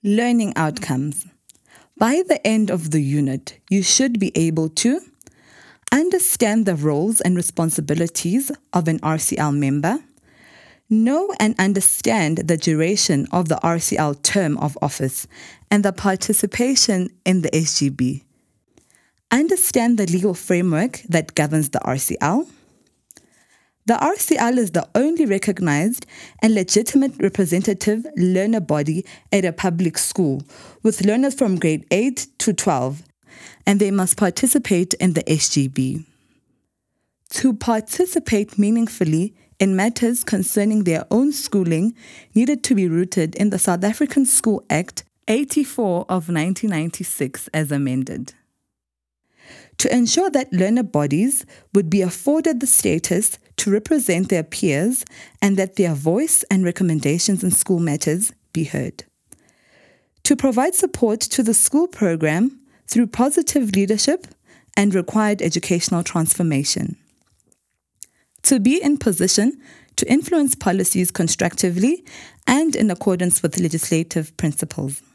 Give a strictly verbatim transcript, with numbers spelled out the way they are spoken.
Learning outcomes. By the end of the unit, you should be able to understand the roles and responsibilities of an R C L member, know and understand the duration of the R C L term of office and the participation in the S G B, understand the legal framework that governs the R C L. The R C L is the only recognized and legitimate representative learner body at a public school, with learners from grade eight to twelve, and they must participate in the S G B. To participate meaningfully in matters concerning their own schooling needed to be rooted in the South African School Act eighty-four of nineteen ninety-six as amended. To ensure that learner bodies would be afforded the status to represent their peers and that their voice and recommendations in school matters be heard. To provide support to the school program through positive leadership and required educational transformation. To be in position to influence policies constructively and in accordance with legislative principles.